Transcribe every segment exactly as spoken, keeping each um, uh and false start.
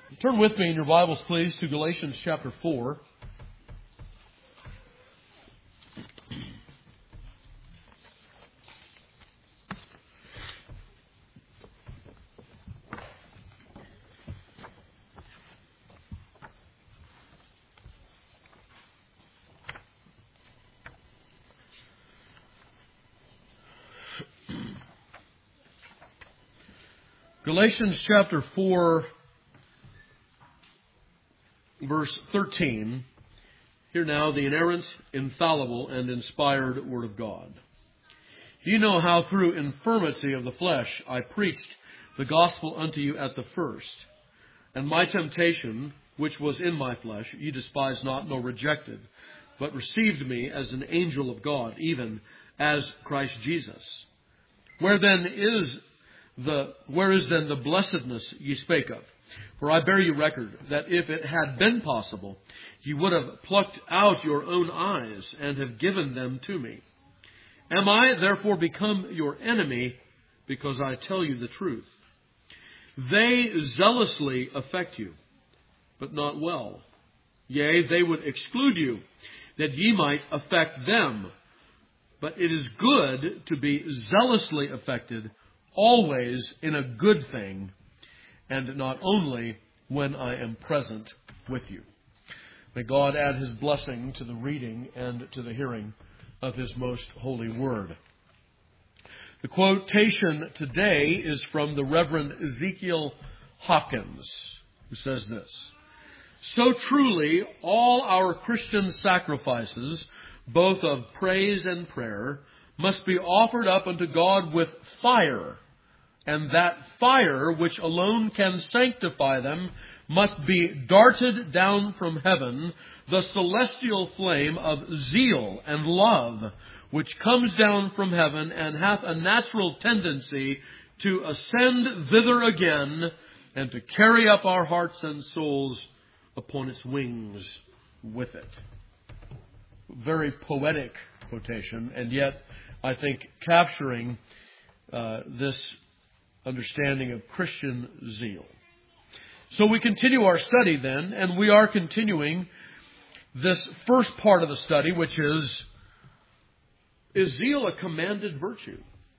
Turn with me in your Bibles, please, to Galatians chapter four. Galatians chapter four, verse thirteen. Hear now the inerrant, infallible, and inspired Word of God. Do you know how through infirmity of the flesh I preached the gospel unto you at the first? And my temptation, which was in my flesh, ye despised not nor rejected, but received me as an angel of God, even as Christ Jesus. Where then is the where is then the blessedness ye spake of? For I bear you record that if it had been possible, ye would have plucked out your own eyes and have given them to me. Am I therefore become your enemy because I tell you the truth? They zealously affect you, but not well. Yea, they would exclude you, that ye might affect them. But it is good to be zealously affected, always in a good thing, and not only when I am present with you. May God add His blessing to the reading and to the hearing of His most holy word. The quotation today is from the Reverend Ezekiel Hopkins, who says this: "So truly all our Christian sacrifices, both of praise and prayer, must be offered up unto God with fire, and that fire which alone can sanctify them must be darted down from heaven, the celestial flame of zeal and love, which comes down from heaven and hath a natural tendency to ascend thither again, and to carry up our hearts and souls upon its wings with it." Very poetic quotation, and yet I think capturing uh, this understanding of Christian zeal. So we continue our study then, and we are continuing this first part of the study, which is, is zeal a commanded virtue?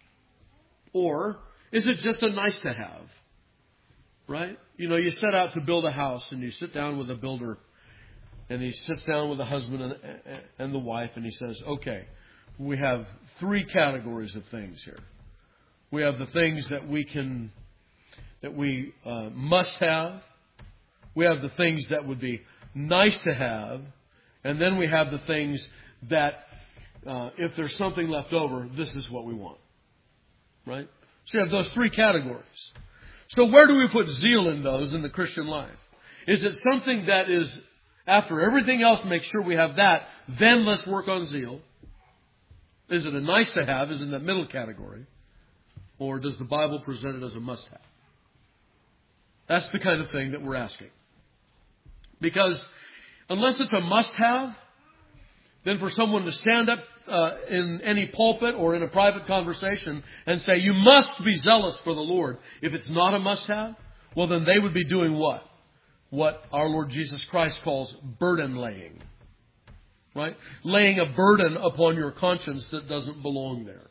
Or is it just a nice to have? Right? You know, you set out to build a house, and you sit down with a builder, and he sits down with the husband and, and the wife, and he says, okay, we have three categories of things here. We have the things that we can, that we uh, must have. We have the things that would be nice to have. And then we have the things that, uh, if there's something left over, this is what we want. Right? So you have those three categories. So where do we put zeal in those in the Christian life? Is it something that is, after everything else, make sure we have that, then let's work on zeal? Is it a nice to have? Is it in that middle category? Or does the Bible present it as a must have? That's the kind of thing that we're asking. Because unless it's a must have, then for someone to stand up uh, in any pulpit or in a private conversation and say, you must be zealous for the Lord, if it's not a must have, well then they would be doing what? What our Lord Jesus Christ calls burden laying. Right? Laying a burden upon your conscience that doesn't belong there.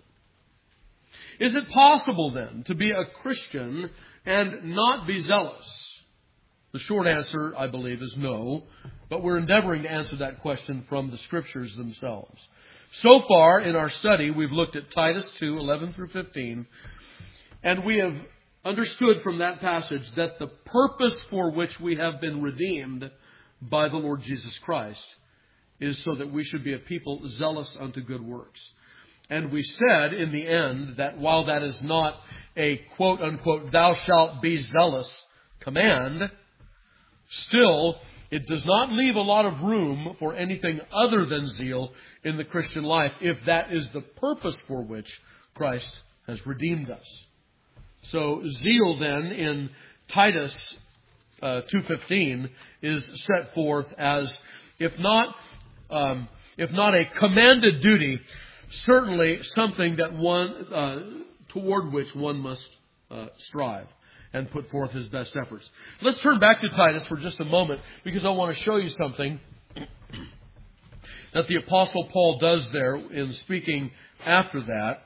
Is it possible then to be a Christian and not be zealous? The short answer, I believe, is no. But we're endeavoring to answer that question from the Scriptures themselves. So far in our study, we've looked at Titus two, eleven through fifteen. And we have understood from that passage that the purpose for which we have been redeemed by the Lord Jesus Christ is so that we should be a people zealous unto good works. And we said in the end that while that is not a quote-unquote thou shalt be zealous command, still it does not leave a lot of room for anything other than zeal in the Christian life, if that is the purpose for which Christ has redeemed us. So zeal then in Titus uh, two fifteen is set forth as, if not um, if not a commanded duty, certainly something that one uh, toward which one must uh, strive. and put forth his best efforts. Let's turn back to Titus for just a moment, because I want to show you something that the Apostle Paul does there in speaking after that.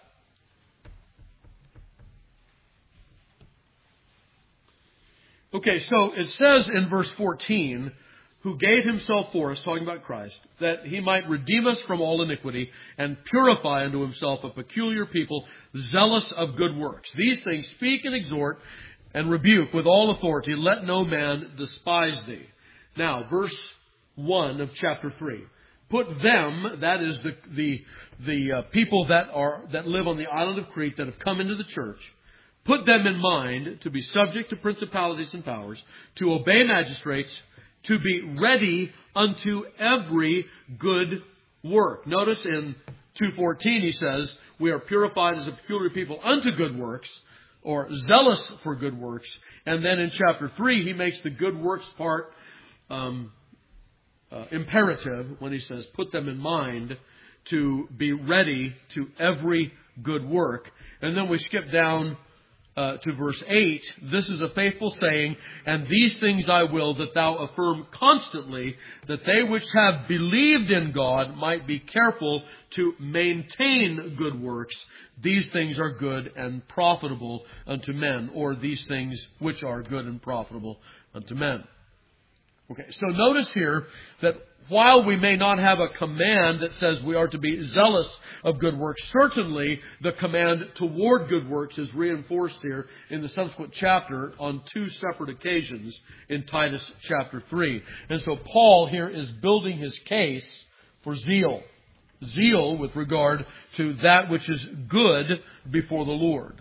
Okay, so it says in verse fourteen, who gave himself for us, talking about Christ, that he might redeem us from all iniquity and purify unto himself a peculiar people, zealous of good works. These things speak and exhort and rebuke with all authority. Let no man despise thee. Now, verse one of chapter three. Put them, that is the the the uh, people that are that live on the island of Crete that have come into the church, put them in mind to be subject to principalities and powers, to obey magistrates, to be ready unto every good work. Notice in two fourteen he says, we are purified as a peculiar people unto good works, or zealous for good works. And then in chapter three he makes the good works part um, uh, imperative when he says, put them in mind to be ready to every good work. And then we skip down Uh, to verse eight, this is a faithful saying, and these things I will that thou affirm constantly, that they which have believed in God might be careful to maintain good works. These things are good and profitable unto men, or these things which are good and profitable unto men. Okay, so notice here that while we may not have a command that says we are to be zealous of good works, certainly the command toward good works is reinforced here in the subsequent chapter on two separate occasions in Titus chapter three. And so Paul here is building his case for zeal. Zeal with regard to that which is good before the Lord.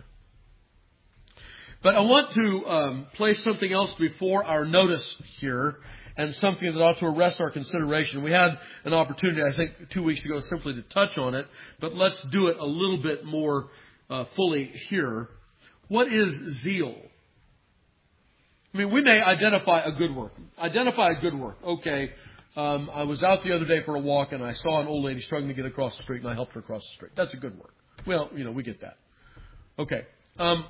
But I want to um, place something else before our notice here, and something that ought to arrest our consideration. We had an opportunity, I think, two weeks ago simply to touch on it, but let's do it a little bit more uh, fully here. What is zeal? I mean, we may identify a good work. Identify a good work. Okay, um, I was out the other day for a walk and I saw an old lady struggling to get across the street and I helped her across the street. That's a good work. Well, you know, we get that. Okay. Um,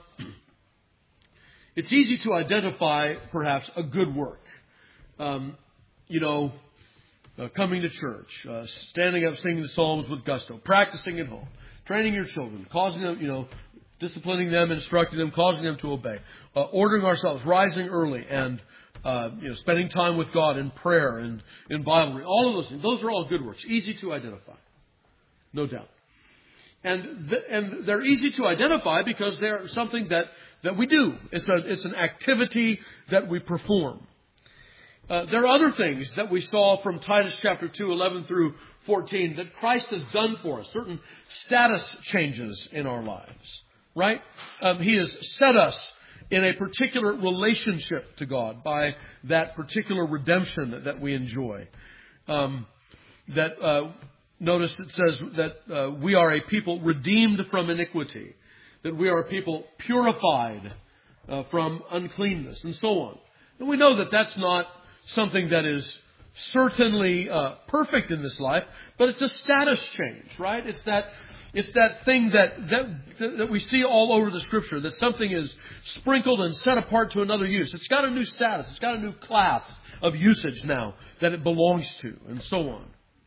it's easy to identify, perhaps, a good work. Um, you know, uh, coming to church, uh, standing up, singing the psalms with gusto, practicing at home, training your children, causing them, you know, disciplining them, instructing them, causing them to obey, uh, ordering ourselves, rising early, and uh, you know, spending time with God in prayer and in Bible reading. All of those things, those are all good works, easy to identify, no doubt. And th- and they're easy to identify because they're something that, that we do. It's a it's an activity that we perform. Uh, there are other things that we saw from Titus chapter two, eleven through fourteen, that Christ has done for us. Certain status changes in our lives, right? Um, he has set us in a particular relationship to God by that particular redemption that we enjoy. Um, that uh, notice it says that uh, we are a people redeemed from iniquity, that we are a people purified uh, from uncleanness, and so on. And we know that that's not something that is certainly uh, perfect in this life, but it's a status change, right? It's that it's that thing that, that that we see all over the Scripture, that something is sprinkled and set apart to another use. It's got a new status. It's got a new class of usage now that it belongs to, and so on.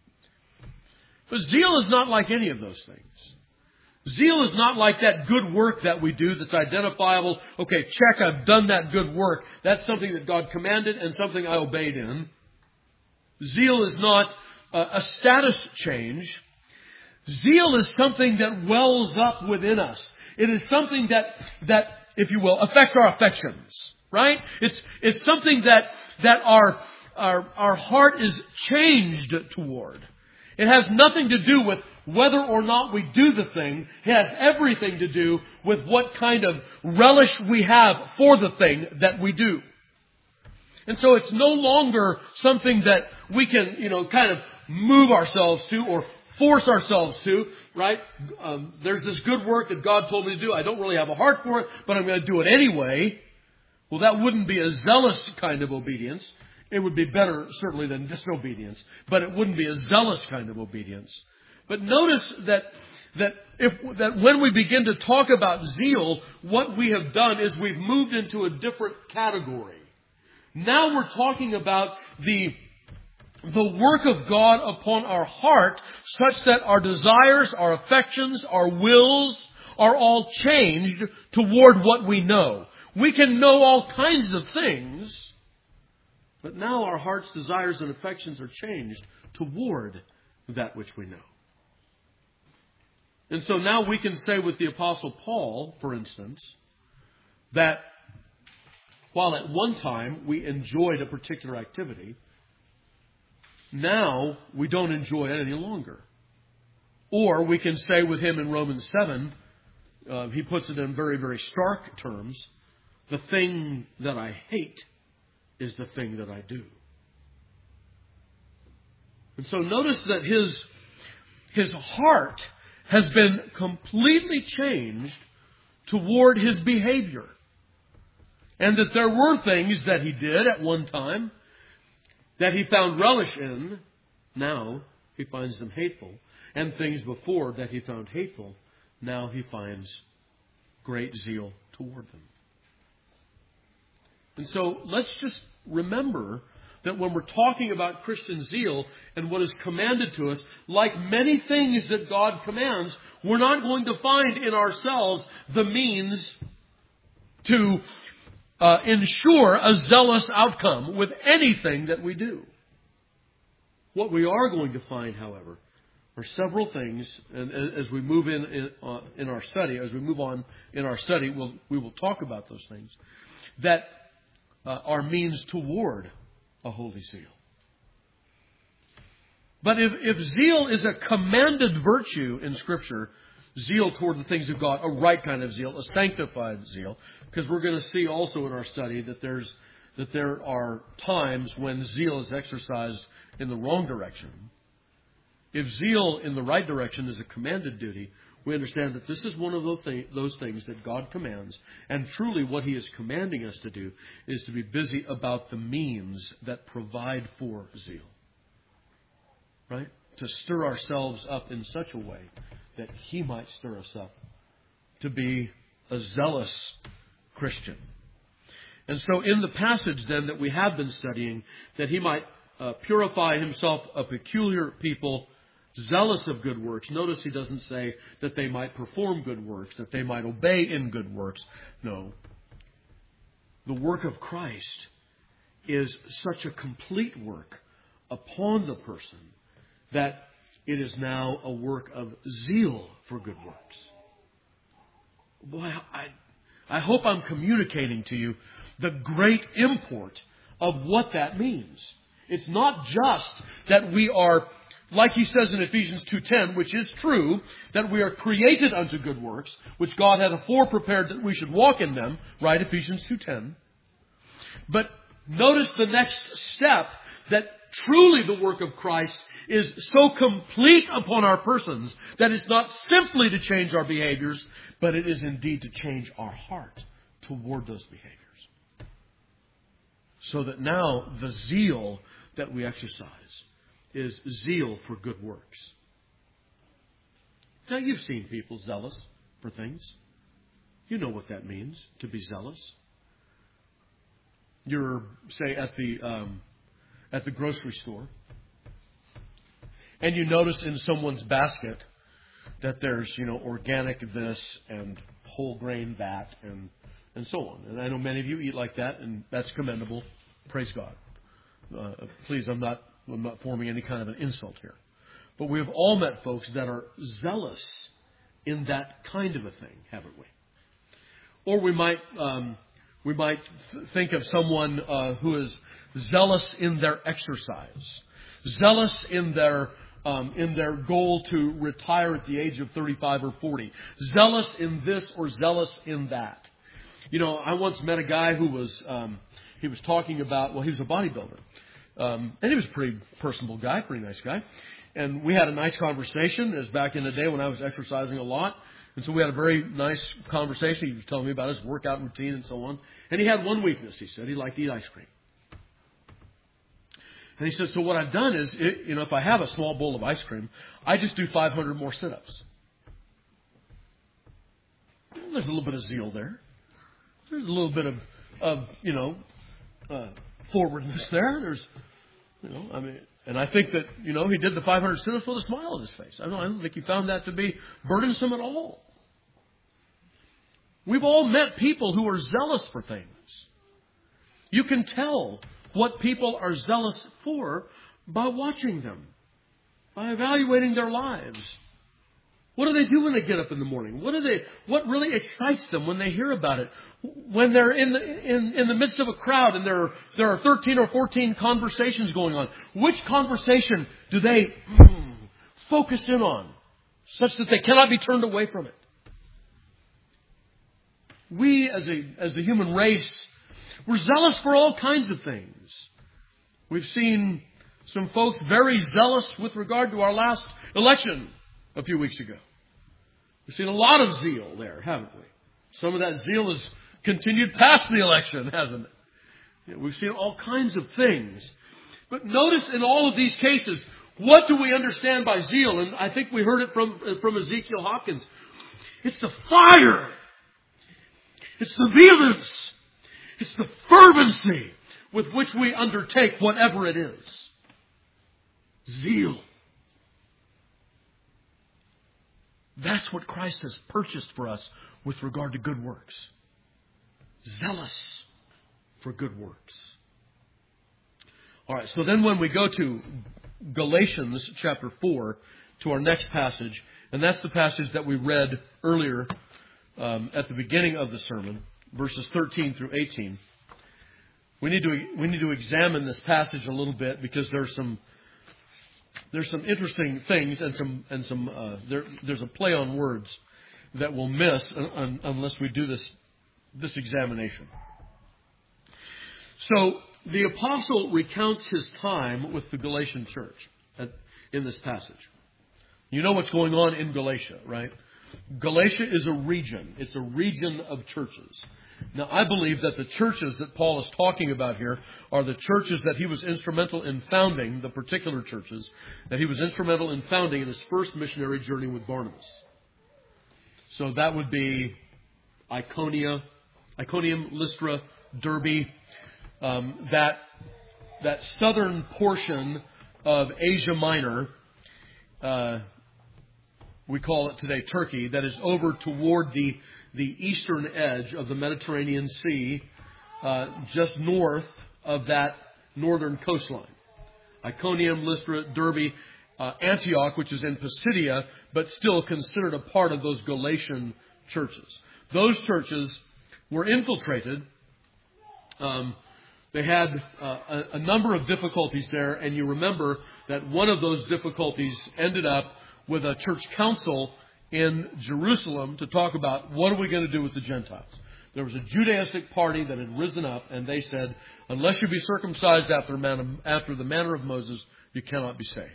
But zeal is not like any of those things. Zeal is not like that good work that we do that's identifiable. Okay, check, I've done that good work. That's something that God commanded and something I obeyed in. Zeal is not a, a status change. Zeal is something that wells up within us. It is something that, that, if you will, affects our affections, right? It's, it's something that, that our, our, our heart is changed toward. It has nothing to do with whether or not we do the thing. It has everything to do with what kind of relish we have for the thing that we do. And so it's no longer something that we can, you know, kind of move ourselves to or force ourselves to, right? Um, there's this good work that God told me to do. I don't really have a heart for it, but I'm going to do it anyway. Well, that wouldn't be a zealous kind of obedience. It would be better, certainly, than disobedience. But it wouldn't be a zealous kind of obedience. But notice that that if that when we begin to talk about zeal, what we have done is we've moved into a different category. Now we're talking about the the work of God upon our heart, such that our desires, our affections, our wills are all changed toward what we know. We can know all kinds of things, but now our heart's desires and affections are changed toward that which we know. And so now we can say with the Apostle Paul, for instance, that while at one time we enjoyed a particular activity, now we don't enjoy it any longer. Or we can say with him in Romans seven, uh, he puts it in very, very stark terms, the thing that I hate is the thing that I do. And so notice that his, his heart has been completely changed toward his behavior. And that there were things that he did at one time that he found relish in. Now he finds them hateful. And things before that he found hateful, now he finds great zeal toward them. And so let's just remember that when we're talking about Christian zeal and what is commanded to us, like many things that God commands, we're not going to find in ourselves the means to uh, ensure a zealous outcome with anything that we do. What we are going to find, however, are several things, and as we move in in, uh, in our study, as we move on in our study, we'll, we will talk about those things, that uh, are means toward a holy zeal. But if, if zeal is a commanded virtue in Scripture, zeal toward the things of God, a right kind of zeal, a sanctified zeal, because we're going to see also in our study that there's that there are times when zeal is exercised in the wrong direction. If zeal in the right direction is a commanded duty, we understand that this is one of those things that God commands. And truly what He is commanding us to do is to be busy about the means that provide for zeal. Right? To stir ourselves up in such a way that He might stir us up to be a zealous Christian. And so in the passage then that we have been studying, that He might uh, purify Himself a peculiar people, zealous of good works. Notice He doesn't say that they might perform good works, that they might obey in good works. No. The work of Christ is such a complete work upon the person that it is now a work of zeal for good works. Boy, I, I hope I'm communicating to you the great import of what that means. It's not just that we are, like he says in Ephesians two ten, which is true, that we are created unto good works, which God had afore prepared that we should walk in them, right? Ephesians two ten. But notice the next step, that truly the work of Christ is so complete upon our persons that it's not simply to change our behaviors, but it is indeed to change our heart toward those behaviors. So that now the zeal that we exercise is zeal for good works. Now you've seen people zealous for things. You know what that means, to be zealous. You're, say, at the um, at the grocery store, and you notice in someone's basket that there's, you know, organic this and whole grain that and and so on. And I know many of you eat like that, and that's commendable. Praise God. Uh, please, I'm not I'm not forming any kind of an insult here. But we've all met folks that are zealous in that kind of a thing, haven't we? Or we might um, we might th- think of someone uh, who is zealous in their exercise, zealous in their um, in their goal to retire at the age of thirty-five or forty, zealous in this or zealous in that. You know, I once met a guy who was um, he was talking about, well, he was a bodybuilder. Um, and he was a pretty personable guy, pretty nice guy. And we had a nice conversation. It was back in the day when I was exercising a lot. And so we had a very nice conversation. He was telling me about his workout routine and so on. And he had one weakness, he said. He liked to eat ice cream. And he said, so what I've done is, you know, if I have a small bowl of ice cream, I just do five hundred more sit-ups. there's a little bit of zeal there. There's a little bit of, of you know, uh, forwardness there. There's, you know, I mean, and I think that, you know, he did the five hundred sinners with a smile on his face. I don't, I don't think he found that to be burdensome at all. We've all met people who are zealous for things. You can tell what people are zealous for by watching them, by evaluating their lives. What do they do when they get up in the morning? What do they? What really excites them when they hear about it? When they're in the in, in the midst of a crowd and there there are thirteen or fourteen conversations going on, which conversation do they mm, focus in on, such that they cannot be turned away from it? We, as a as the human race, we're zealous for all kinds of things. We've seen some folks very zealous with regard to our last election a few weeks ago. We've seen a lot of zeal there, haven't we? Some of that zeal has continued past the election, hasn't it? We've seen all kinds of things. But notice in all of these cases, what do we understand by zeal? And I think we heard it from, from Ezekiel Hopkins. It's the fire. It's the vehemence. It's the fervency with which we undertake whatever it is. Zeal. That's what Christ has purchased for us with regard to good works. Zealous for good works. All right, so then when we go to Galatians chapter four, to our next passage, and that's the passage that we read earlier um, at the beginning of the sermon, verses thirteen through eighteen. We need to we need to examine this passage a little bit because there's some there's some interesting things and some and some uh, there there's a play on words that we'll miss un, un, unless we do this this examination. So the apostle recounts his time with the Galatian church at, in this passage. You know what's going on in Galatia, right? Galatia is a region. It's a region of churches. Now, I believe that the churches that Paul is talking about here are the churches that he was instrumental in founding, the particular churches that he was instrumental in founding in his first missionary journey with Barnabas. So that would be Iconia, Iconium, Lystra, Derbe, um, that that southern portion of Asia Minor, uh, we call it today Turkey, that is over toward the the eastern edge of the Mediterranean Sea, uh, just north of that northern coastline. Iconium, Lystra, Derbe, uh, Antioch, which is in Pisidia, but still considered a part of those Galatian churches. Those churches were infiltrated. Um, they had uh, a, a number of difficulties there, and you remember that one of those difficulties ended up with a church council in Jerusalem to talk about what are we going to do with the Gentiles. There was a Judaistic party that had risen up, and they said, unless you be circumcised after, man, after the manner of Moses, you cannot be saved.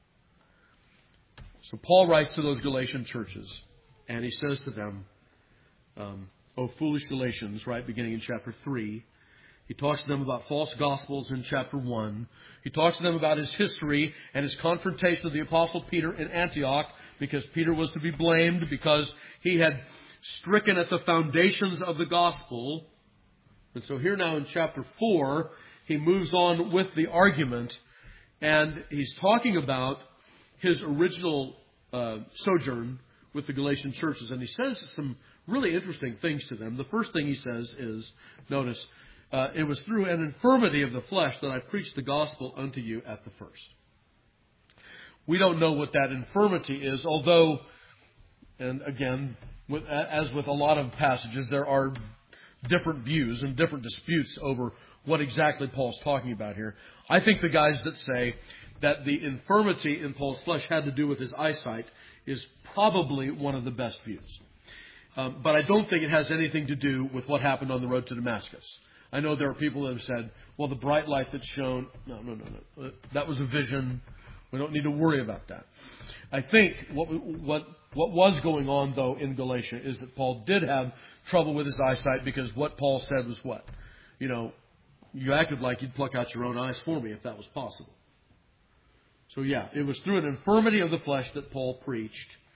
So Paul writes to those Galatian churches, and he says to them, um, O foolish Galatians, right, beginning in chapter three. He talks to them about false gospels in chapter one. He talks to them about his history and his confrontation of the Apostle Peter in Antioch, because Peter was to be blamed because he had stricken at the foundations of the gospel. And so here now in chapter four, he moves on with the argument, and he's talking about his original uh, sojourn with the Galatian churches. And he says some really interesting things to them. The first thing he says is, notice, Uh, it was through an infirmity of the flesh that I preached the gospel unto you at the first. We don't know what that infirmity is, although, and again, with, as with a lot of passages, there are different views and different disputes over what exactly Paul's talking about here. I think the guys that say that the infirmity in Paul's flesh had to do with his eyesight is probably one of the best views. Um, but I don't think it has anything to do with what happened on the road to Damascus. I know there are people that have said, well, the bright light that's shown, no, no, no, no. That was a vision. We don't need to worry about that. I think what what what was going on, though, in Galatia is that Paul did have trouble with his eyesight, because what Paul said was what? You know, you acted like you'd pluck out your own eyes for me if that was possible. So, yeah, it was through an infirmity of the flesh that Paul preached.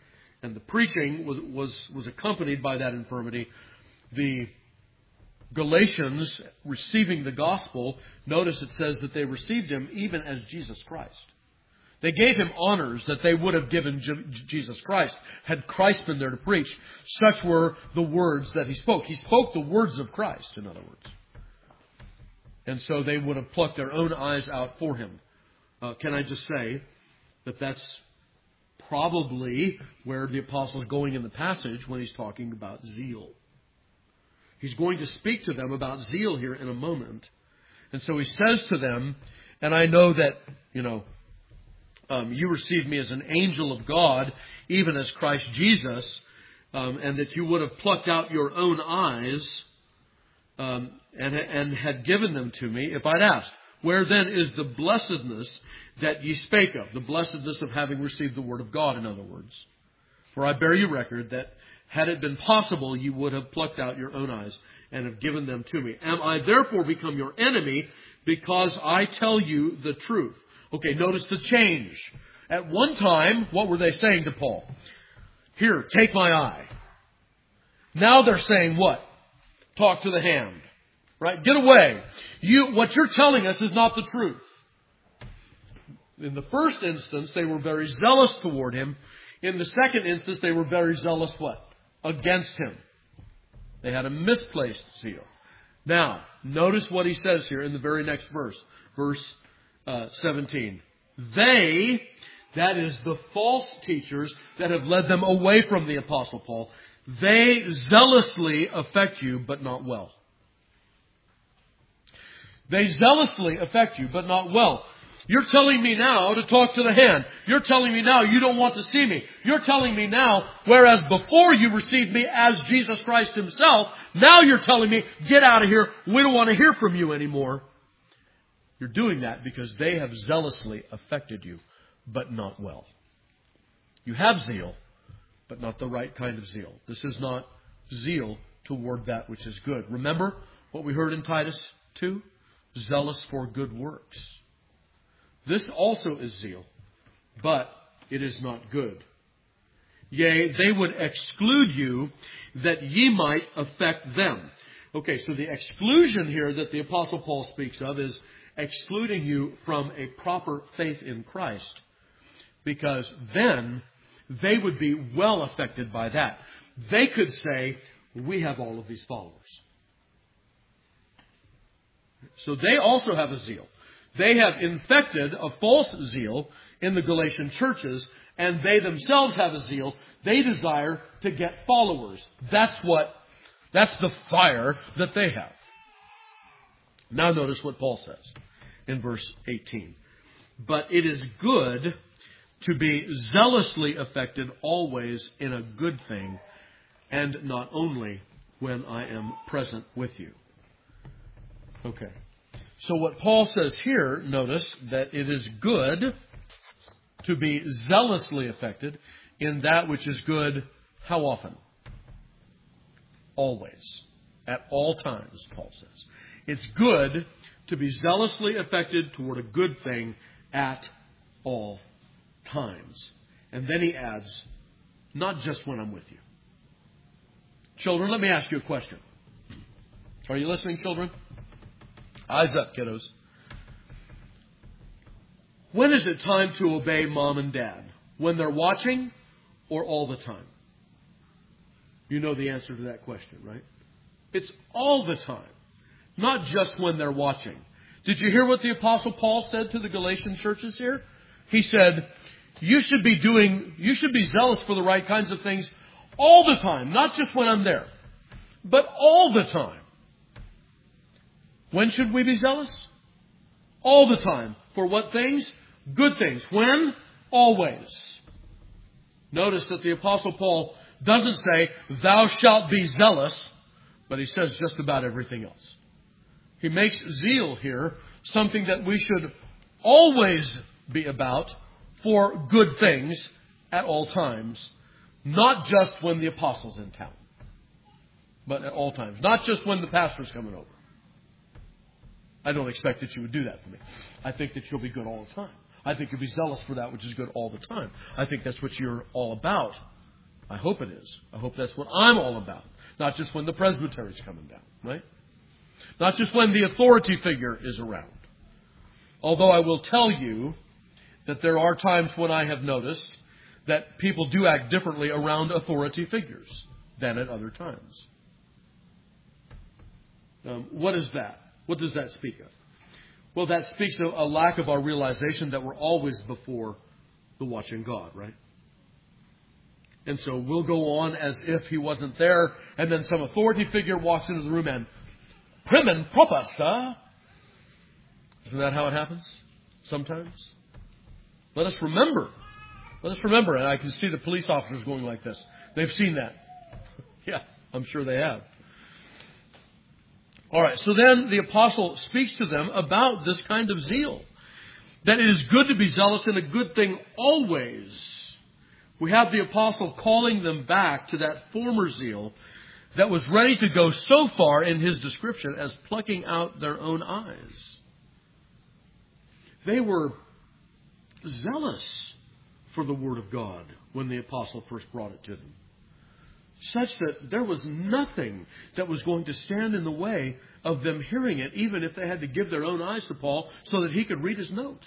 and the preaching was, was, was accompanied by that infirmity. The Galatians receiving the gospel, notice it says that they received him even as Jesus Christ. They gave him honors that they would have given J- Jesus Christ had Christ been there to preach. Such were the words that he spoke. He spoke the words of Christ, in other words. And so they would have plucked their own eyes out for him. Uh, can I just say that that's probably where the apostle is going in the passage when he's talking about zeal. He's going to speak to them about zeal here in a moment. And so he says to them, and I know that, you know, Um, you received me as an angel of God, even as Christ Jesus, um, and that you would have plucked out your own eyes um, and, and had given them to me. If I'd asked, where then is the blessedness that ye spake of? The blessedness of having received the word of God, in other words. For I bear you record that had it been possible, you would have plucked out your own eyes and have given them to me. Am I therefore become your enemy because I tell you the truth? Okay, notice the change. At one time, what were they saying to Paul? Here, take my eye. Now they're saying what? Talk to the hand. Right? Get away. You, what you're telling us is not the truth. In the first instance, they were very zealous toward him. In the second instance, they were very zealous what? Against him. They had a misplaced zeal. Now, notice what he says here in the very next verse. Verse Uh, seventeen. They, that is the false teachers that have led them away from the Apostle Paul, they zealously affect you, but not well. They zealously affect you, but not well. You're telling me now to talk to the hand. You're telling me now you don't want to see me. You're telling me now, whereas before you received me as Jesus Christ himself, now you're telling me, get out of here. We don't want to hear from you anymore. You're doing that because they have zealously affected you, but not well. You have zeal, but not the right kind of zeal. This is not zeal toward that which is good. Remember what we heard in Titus two? Zealous for good works. This also is zeal, but it is not good. Yea, they would exclude you that ye might affect them. Okay, so the exclusion here that the Apostle Paul speaks of is excluding you from a proper faith in Christ, because then they would be well affected by that. They could say, we have all of these followers. So they also have a zeal. They have infected a false zeal in the Galatian churches, and they themselves have a zeal. They desire to get followers. That's what, that's the fire that they have. Now notice what Paul says in verse eighteen. But it is good to be zealously affected always in a good thing, and not only when I am present with you. Okay. So what Paul says here, notice that it is good to be zealously affected in that which is good. How often? Always. At all times, Paul says. It's good to be zealously affected toward a good thing at all times. And then he adds, not just when I'm with you. Children, let me ask you a question. Are you listening, children? Eyes up, kiddos. When is it time to obey mom and dad? When they're watching or all the time? You know the answer to that question, right? It's all the time. Not just when they're watching. Did you hear what the Apostle Paul said to the Galatian churches here? He said, you should be doing, you should be zealous for the right kinds of things all the time. Not just when I'm there, but all the time. When should we be zealous? All the time. For what things? Good things. When? Always. Notice that the Apostle Paul doesn't say, thou shalt be zealous, but he says just about everything else. He makes zeal here something that we should always be about for good things at all times. Not just when the apostle's in town, but at all times. Not just when the pastor's coming over. I don't expect that you would do that for me. I think that you'll be good all the time. I think you'll be zealous for that which is good all the time. I think that's what you're all about. I hope it is. I hope that's what I'm all about. Not just when the presbytery's coming down, right? Not just when the authority figure is around. Although I will tell you that there are times when I have noticed that people do act differently around authority figures than at other times. Um, what is that? What does that speak of? Well, that speaks of a lack of our realization that we're always before the watching God, right? And so we'll go on as if He wasn't there, and then some authority figure walks into the room and prim and proper, sir. Isn't that how it happens sometimes? Let us remember. Let us remember, and I can see the police officers going like this. They've seen that. Yeah, I'm sure they have. All right, so then the apostle speaks to them about this kind of zeal. That it is good to be zealous and a good thing always. We have the apostle calling them back to that former zeal that was ready to go so far in his description as plucking out their own eyes. They were zealous for the Word of God when the apostle first brought it to them, such that there was nothing that was going to stand in the way of them hearing it, even if they had to give their own eyes to Paul so that he could read his notes.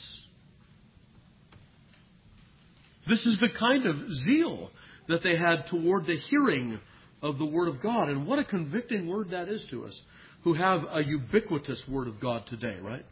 This is the kind of zeal that they had toward the hearing of the Word of God. And what a convicting word that is to us who have a ubiquitous Word of God today, right?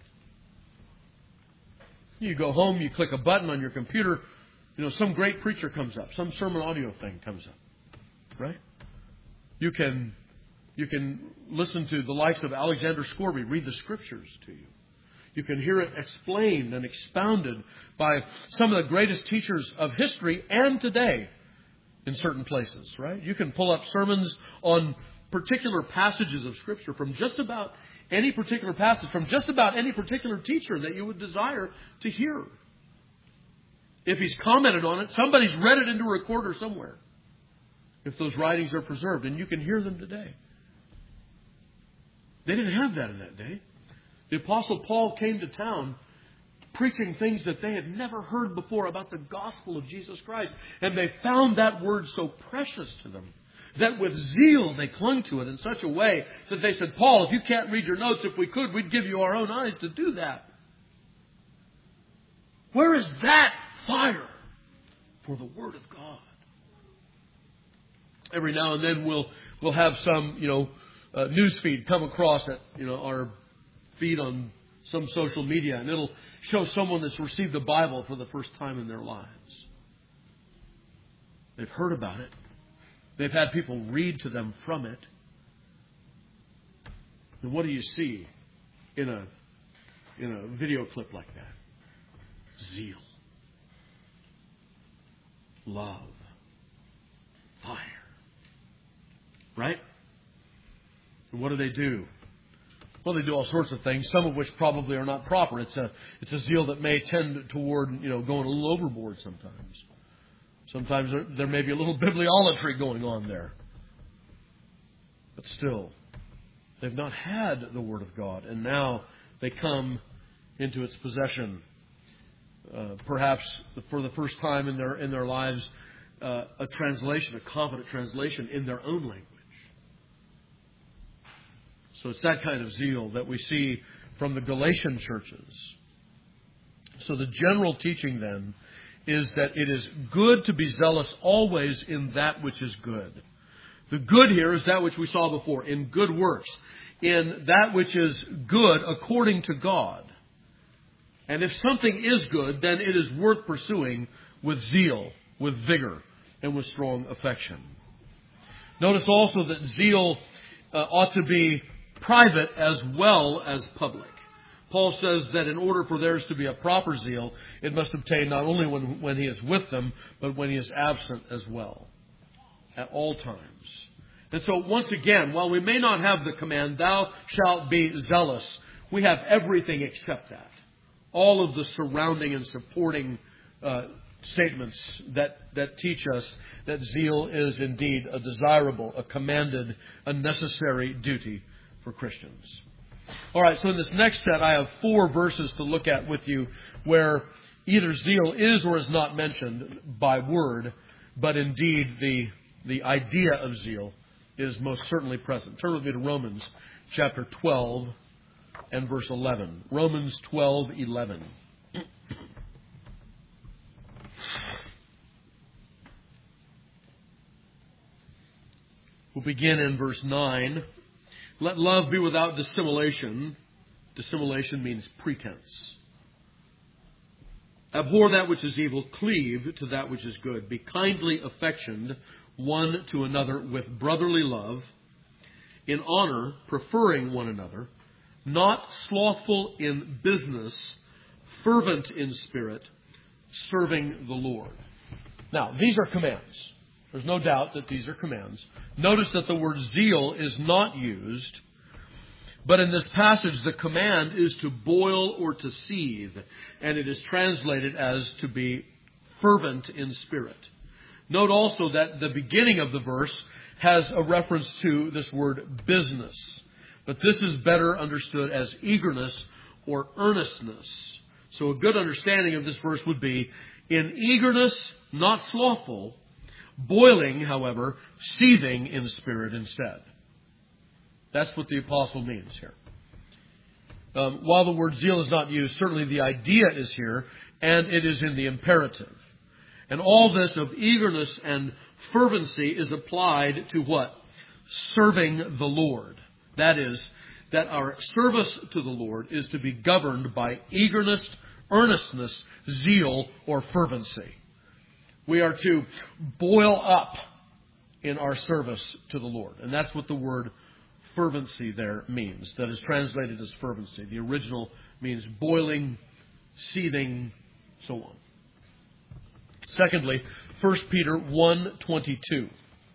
You go home, you click a button on your computer, you know, some great preacher comes up, some sermon audio thing comes up, right? You can, you can listen to the likes of Alexander Scourby read the Scriptures to you. You can hear it explained and expounded by some of the greatest teachers of history and today in certain places, right? You can pull up sermons on particular passages of Scripture from just about any particular passage, from just about any particular teacher that you would desire to hear. If he's commented on it, somebody's read it into a recorder somewhere, if those writings are preserved, and you can hear them today. They didn't have that in that day. The Apostle Paul came to town preaching things that they had never heard before about the gospel of Jesus Christ. And they found that word so precious to them that with zeal they clung to it in such a way that they said, Paul, if you can't read your notes, if we could, we'd give you our own eyes to do that. Where is that fire for the Word of God? Every now and then we'll we'll have some, you know, uh, news feed come across at, you know, our feed on some social media, and it'll show someone that's received the Bible for the first time in their lives. They've heard about it. They've had people read to them from it. And what do you see in a in a video clip like that? Zeal. Love. Fire. Right? And what do they do? Well, they do all sorts of things, some of which probably are not proper. It's a it's a zeal that may tend toward, you know, going a little overboard sometimes. Sometimes there, there may be a little bibliolatry going on there. But still, they've not had the Word of God, and now they come into its possession. Uh, perhaps for the first time in their in their lives, uh, a translation, a competent translation in their own language. So it's that kind of zeal that we see from the Galatian churches. So the general teaching then is that it is good to be zealous always in that which is good. The good here is that which we saw before, in good works, in that which is good according to God. And if something is good, then it is worth pursuing with zeal, with vigor, and with strong affection. Notice also that zeal uh, ought to be private as well as public. Paul says that in order for theirs to be a proper zeal, it must obtain not only when, when he is with them, but when he is absent as well, at all times. And so once again, while we may not have the command, thou shalt be zealous, we have everything except that. All of the surrounding and supporting uh, statements that, that teach us that zeal is indeed a desirable, a commanded, a necessary duty for Christians. All right, so in this next set, I have four verses to look at with you where either zeal is or is not mentioned by word, but indeed the the idea of zeal is most certainly present. Turn with me to Romans chapter twelve and verse eleven. Romans twelve, eleven. We'll begin in verse nine. Let love be without dissimulation. Dissimulation means pretense. Abhor that which is evil, cleave to that which is good. Be kindly affectioned one to another with brotherly love, in honor, preferring one another, not slothful in business, fervent in spirit, serving the Lord. Now, these are commands. There's no doubt that these are commands. Notice that the word zeal is not used, but in this passage the command is to boil or to seethe, and it is translated as to be fervent in spirit. Note also that the beginning of the verse has a reference to this word business, but this is better understood as eagerness or earnestness. So a good understanding of this verse would be, in eagerness, not slothful, boiling, however, seething in spirit instead. That's what the apostle means here. Um, while the word zeal is not used, certainly the idea is here, and it is in the imperative. And all this of eagerness and fervency is applied to what? Serving the Lord. That is, that our service to the Lord is to be governed by eagerness, earnestness, zeal, or fervency. We are to boil up in our service to the Lord. And that's what the word fervency there means. That is translated as fervency. The original means boiling, seething, so on. Secondly, First Peter one twenty-two.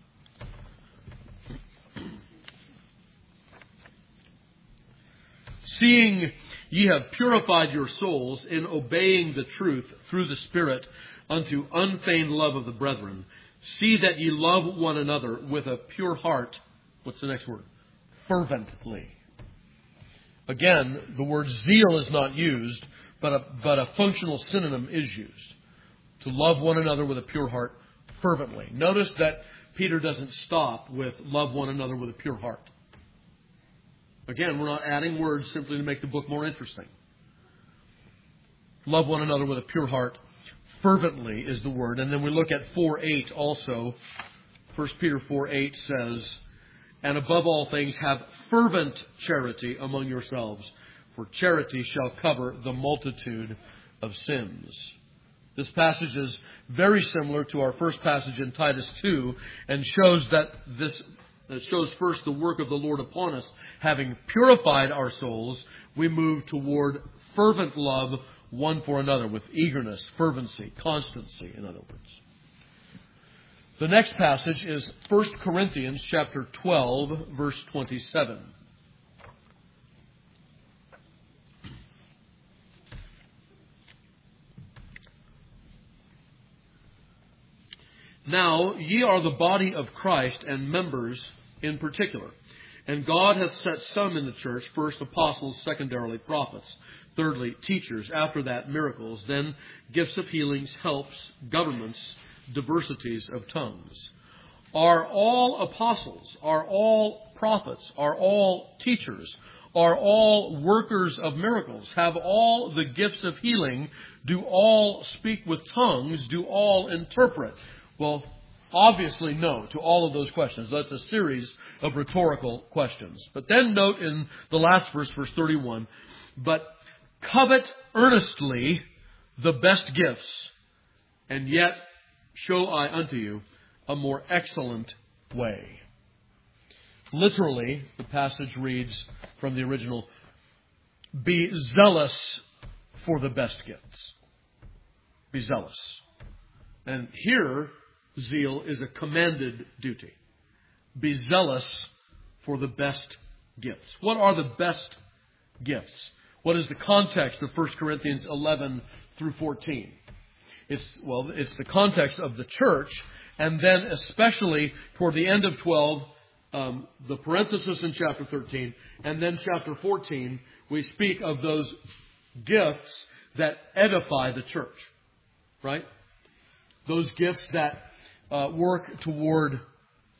Seeing ye have purified your souls in obeying the truth through the Spirit unto unfeigned love of the brethren, see that ye love one another with a pure heart. What's the next word? Fervently. Again, the word zeal is not used, but a, but a functional synonym is used. To love one another with a pure heart fervently. Notice that Peter doesn't stop with love one another with a pure heart. Again, we're not adding words simply to make the book more interesting. Love one another with a pure heart fervently is the word. And then we look at four eight also. First Peter four eight says, and above all things have fervent charity among yourselves, for charity shall cover the multitude of sins. This passage is very similar to our first passage in Titus two, and shows that this It shows first the work of the Lord upon us. Having purified our souls, we move toward fervent love one for another with eagerness, fervency, constancy, in other words. The next passage is First Corinthians chapter twelve, verse twenty-seven. Now ye are the body of Christ, and members in particular. And God hath set some in the church, first apostles, secondarily prophets, thirdly teachers, after that miracles, then gifts of healings, helps, governments, diversities of tongues. Are all apostles, are all prophets, are all teachers, are all workers of miracles, have all the gifts of healing, do all speak with tongues, do all interpret? Well, obviously no to all of those questions. That's a series of rhetorical questions. But then note in the last verse, verse thirty-one, but covet earnestly the best gifts, and yet show I unto you a more excellent way. Literally, the passage reads from the original, be zealous for the best gifts. Be zealous. And here, zeal is a commanded duty. Be zealous for the best gifts. What are the best gifts? What is the context of First Corinthians eleven through fourteen? It's, well, it's the context of the church, and then especially toward the end of twelve, um, the parenthesis in chapter thirteen, and then chapter fourteen, we speak of those gifts that edify the church. Right? Those gifts that Uh, work toward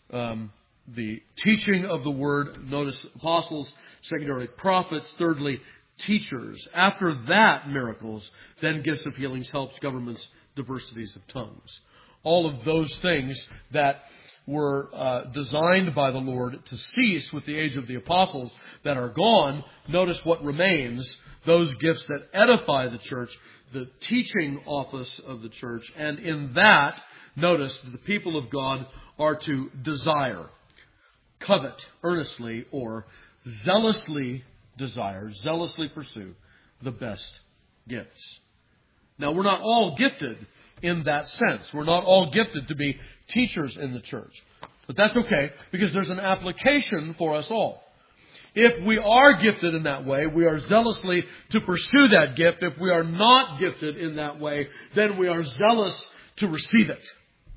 um, the teaching of the Word. Notice apostles, secondarily prophets, thirdly teachers. After that, miracles, then gifts of healings, helps, governments, diversities of tongues. All of those things that were uh, designed by the Lord to cease with the age of the apostles that are gone. Notice what remains, those gifts that edify the church, the teaching office of the church. And in that, notice that the people of God are to desire, covet, earnestly, or zealously desire, zealously pursue the best gifts. Now, we're not all gifted in that sense. We're not all gifted to be teachers in the church. But that's okay, because there's an application for us all. If we are gifted in that way, we are zealously to pursue that gift. If we are not gifted in that way, then we are zealous to receive it.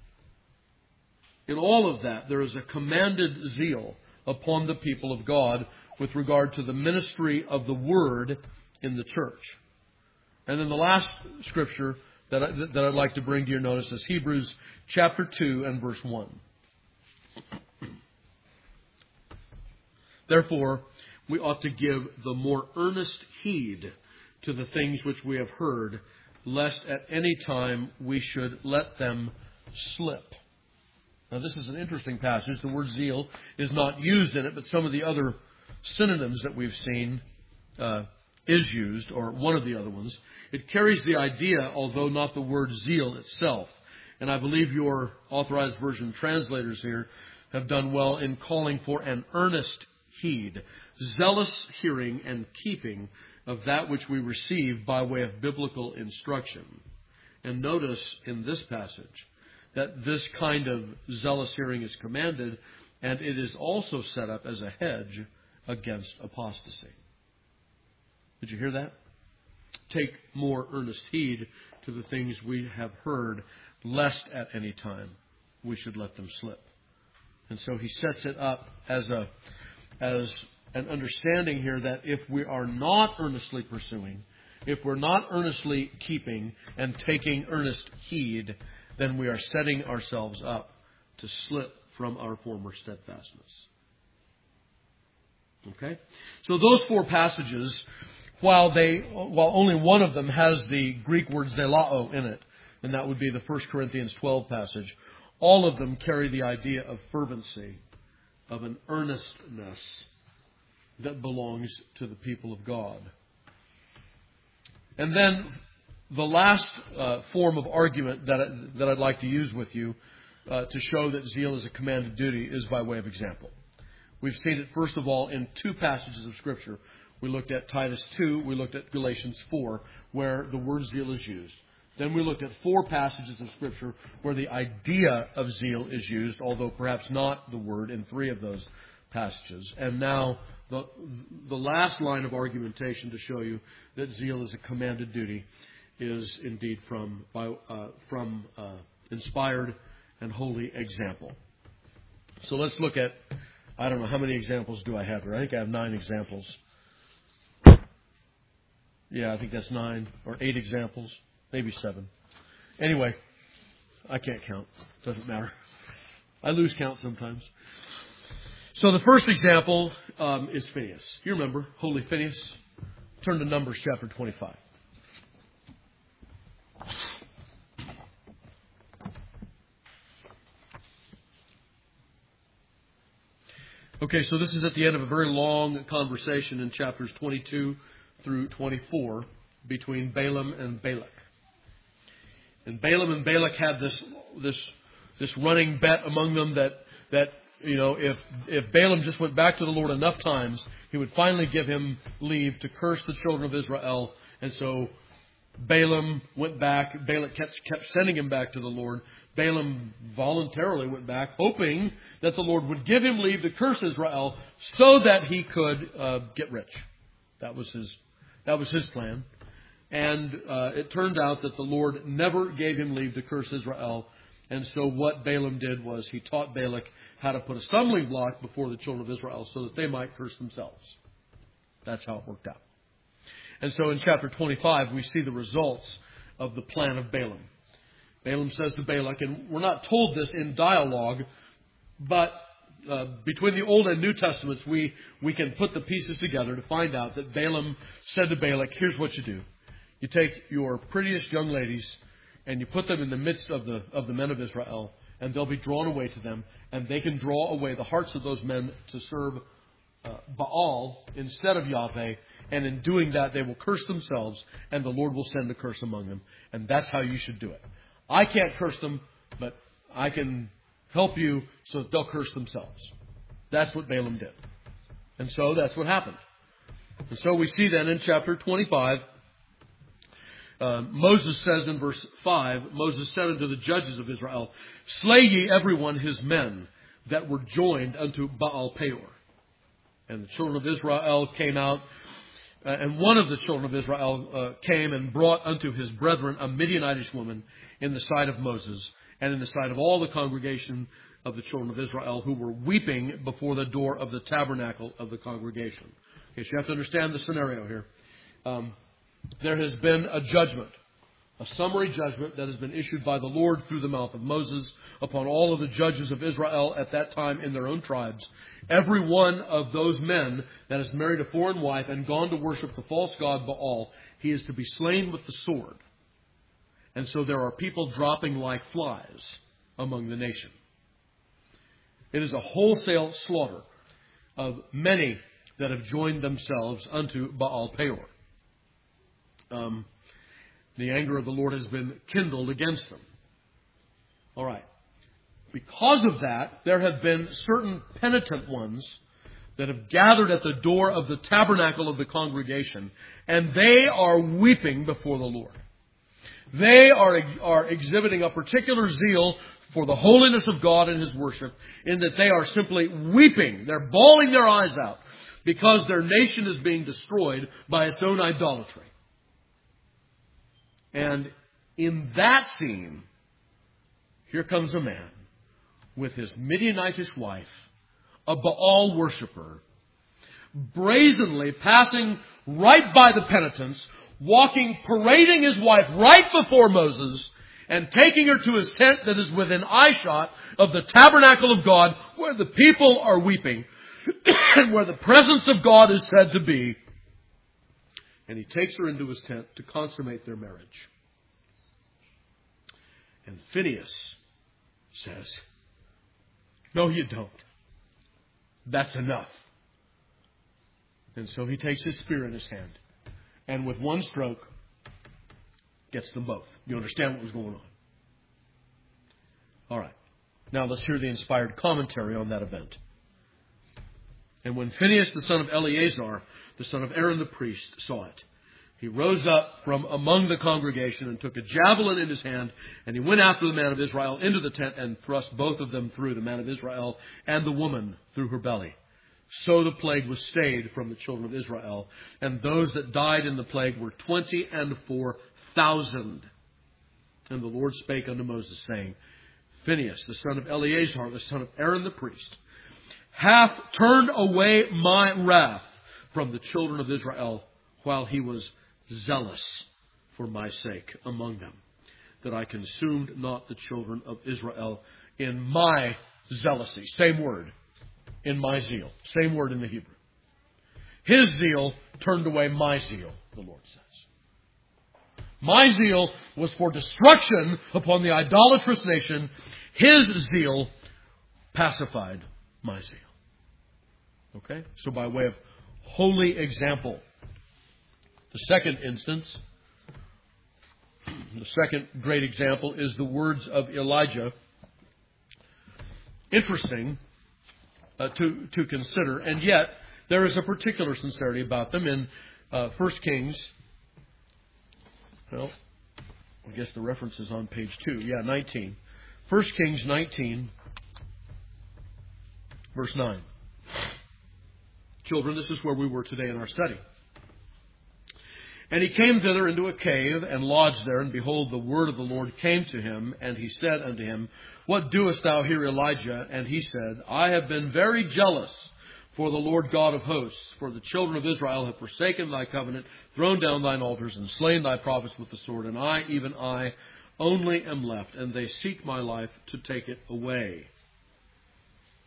In all of that, there is a commanded zeal upon the people of God with regard to the ministry of the Word in the church. And then the last scripture that, I, that I'd like to bring to your notice is Hebrews chapter two and verse one. Therefore, we ought to give the more earnest heed to the things which we have heard, lest at any time we should let them slip. Now, this is an interesting passage. The word zeal is not used in it, but some of the other synonyms that we've seen uh, is used, or one of the other ones. It carries the idea, although not the word zeal itself. And I believe your Authorized Version translators here have done well in calling for an earnest heed, zealous hearing and keeping of that which we receive by way of biblical instruction. And notice in this passage that this kind of zealous hearing is commanded, and it is also set up as a hedge against apostasy. Did you hear that? Take more earnest heed to the things we have heard, lest at any time we should let them slip. And so he sets it up as a as an understanding here that if we are not earnestly pursuing, if we're not earnestly keeping and taking earnest heed, then we are setting ourselves up to slip from our former steadfastness. Okay? So those four passages, while they, while only one of them has the Greek word zelao in it, and that would be the First Corinthians twelve passage, all of them carry the idea of fervency, of an earnestness that belongs to the people of God. And then the last uh, form of argument that, I, that I'd like to use with you uh, to show that zeal is a commanded duty is by way of example. We've seen it, first of all, in two passages of Scripture. We looked at Titus two, we looked at Galatians four, where the word zeal is used. Then we looked at four passages of Scripture where the idea of zeal is used, although perhaps not the word in three of those passages. And now the, the last line of argumentation to show you that zeal is a commanded duty is indeed from, by, uh, from uh, inspired and holy example. So let's look at, I don't know, how many examples do I have here? I think I have nine examples. Yeah, I think that's nine or eight examples. Maybe seven. Anyway, I can't count. Doesn't matter. I lose count sometimes. So the first example um, is Phinehas. You remember, Holy Phinehas. Turn to Numbers chapter twenty-five. Okay, so this is at the end of a very long conversation in chapters twenty-two through twenty-four between Balaam and Balak. And Balaam and Balak had this this this running bet among them that that you know if if Balaam just went back to the Lord enough times, he would finally give him leave to curse the children of Israel. And so Balaam went back. Balak kept kept sending him back to the Lord. Balaam voluntarily went back, hoping that the Lord would give him leave to curse Israel so that he could uh, get rich. That was his that was his plan. And uh, it turned out that the Lord never gave him leave to curse Israel. And so what Balaam did was he taught Balak how to put a stumbling block before the children of Israel so that they might curse themselves. That's how it worked out. And so in chapter twenty-five, we see the results of the plan of Balaam. Balaam says to Balak, and we're not told this in dialogue, But uh, between the Old and New Testaments, we, we can put the pieces together to find out that Balaam said to Balak, here's what you do. You take your prettiest young ladies and you put them in the midst of the of the men of Israel, and they'll be drawn away to them, and they can draw away the hearts of those men to serve uh, Baal instead of Yahweh. And in doing that, they will curse themselves, and the Lord will send a curse among them. And that's how you should do it. I can't curse them, but I can help you so that they'll curse themselves. That's what Balaam did. And so that's what happened. And so we see then in chapter twenty-five, uh, Moses says in verse five, Moses said unto the judges of Israel, slay ye every one his men that were joined unto Baal Peor. And the children of Israel came out, uh, and one of the children of Israel uh, came and brought unto his brethren a Midianitish woman in the sight of Moses, and in the sight of all the congregation of the children of Israel, who were weeping before the door of the tabernacle of the congregation. Okay, so you have to understand the scenario here. Um, there has been a judgment, a summary judgment that has been issued by the Lord through the mouth of Moses upon all of the judges of Israel at that time in their own tribes. Every one of those men that has married a foreign wife and gone to worship the false god Baal, he is to be slain with the sword. And so there are people dropping like flies among the nation. It is a wholesale slaughter of many that have joined themselves unto Baal Peor. Um, the anger of the Lord has been kindled against them. All right. Because of that, there have been certain penitent ones that have gathered at the door of the tabernacle of the congregation, and they are weeping before the Lord. They are, are exhibiting a particular zeal for the holiness of God and His worship, in that they are simply weeping. They're bawling their eyes out because their nation is being destroyed by its own idolatry. And in that scene, here comes a man with his Midianitish wife, a Baal worshiper, brazenly passing right by the penitents, walking, parading his wife right before Moses, and taking her to his tent that is within eyeshot of the tabernacle of God, where the people are weeping, and where the presence of God is said to be. And he takes her into his tent to consummate their marriage. And Phinehas says, no, you don't. That's enough. And so he takes his spear in his hand, and with one stroke, gets them both. You understand what was going on? All right. Now let's hear the inspired commentary on that event. And when Phinehas, the son of Eleazar, the son of Aaron the priest, saw it, he rose up from among the congregation and took a javelin in his hand, and he went after the man of Israel into the tent and thrust both of them through, the man of Israel and the woman through her belly. So the plague was stayed from the children of Israel, and those that died in the plague were twenty and four thousand. And the Lord spake unto Moses, saying, Phinehas, the son of Eleazar, the son of Aaron the priest, hath turned away my wrath from the children of Israel, while he was zealous for my sake among them, that I consumed not the children of Israel in my zealousy. Same word, in my zeal. Same word in the Hebrew. His zeal turned away my zeal, the Lord says. My zeal was for destruction upon the idolatrous nation. His zeal pacified my zeal. Okay? So by way of holy example. The second instance, the second great example, is the words of Elijah. Interesting uh, to, to consider, and yet there is a particular sincerity about them. In uh, First Kings, well, I guess the reference is on page two. Yeah, nineteen. First Kings nineteen, verse nine. Children, this is where we were today in our study. And he came thither into a cave, and lodged there, and behold, the word of the Lord came to him, and he said unto him, What doest thou here, Elijah? And he said, I have been very jealous for the Lord God of hosts, for the children of Israel have forsaken thy covenant, thrown down thine altars, and slain thy prophets with the sword, and I, even I, only am left, and they seek my life to take it away.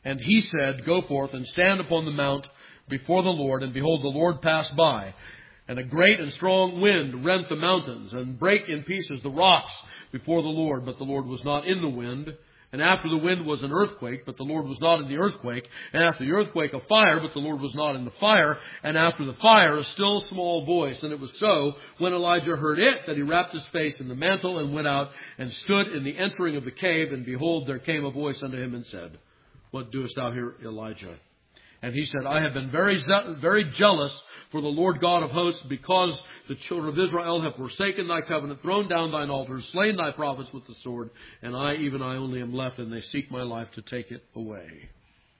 And he said, Go forth and stand upon the mount before the Lord. And behold, the Lord passed by. And a great and strong wind rent the mountains and brake in pieces the rocks before the Lord. But the Lord was not in the wind. And after the wind was an earthquake, but the Lord was not in the earthquake. And after the earthquake a fire, but the Lord was not in the fire. And after the fire a still small voice. And it was so, when Elijah heard it, that he wrapped his face in the mantle and went out and stood in the entering of the cave. And behold, there came a voice unto him and said, What doest thou here, Elijah? And he said, I have been very, very jealous for the Lord God of hosts, because the children of Israel have forsaken thy covenant, thrown down thine altars, slain thy prophets with the sword, and I, even I only am left, and they seek my life to take it away.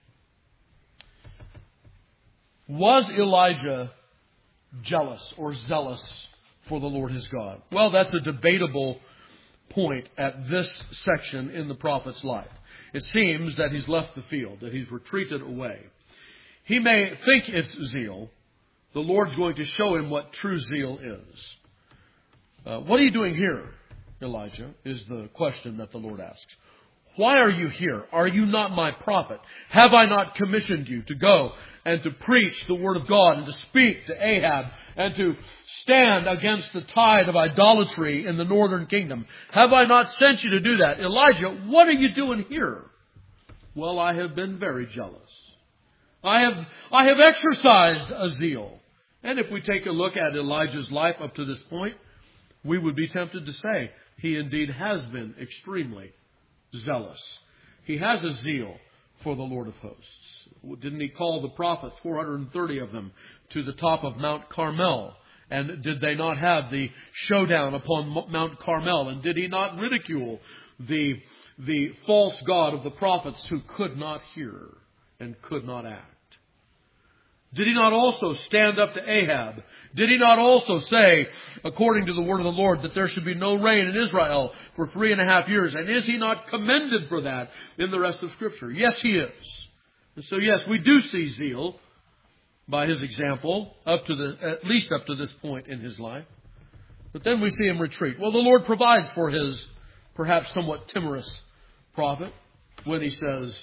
Was Elijah jealous or zealous for the Lord his God? Well, that's a debatable point at this section in the prophet's life. It seems that he's left the field, that he's retreated away. He may think it's zeal. The Lord's going to show him what true zeal is. Uh, what are you doing here, Elijah, is the question that the Lord asks. Why are you here? Are you not my prophet? Have I not commissioned you to go and to preach the word of God and to speak to Ahab and to stand against the tide of idolatry in the northern kingdom? Have I not sent you to do that? Elijah, what are you doing here? Well, I have been very jealous. I have, I have exercised a zeal. And if we take a look at Elijah's life up to this point, we would be tempted to say he indeed has been extremely zealous. He has a zeal for the Lord of hosts. Didn't he call the prophets, four hundred thirty of them, to the top of Mount Carmel? And did they not have the showdown upon Mount Carmel? And did he not ridicule the, the false god of the prophets who could not hear and could not act? Did he not also stand up to Ahab? Did he not also say, according to the word of the Lord, that there should be no rain in Israel for three and a half years? And is he not commended for that in the rest of Scripture? Yes, he is. And so, yes, we do see zeal by his example, up to the at least up to this point in his life. But then we see him retreat. Well, the Lord provides for his perhaps somewhat timorous prophet when he says,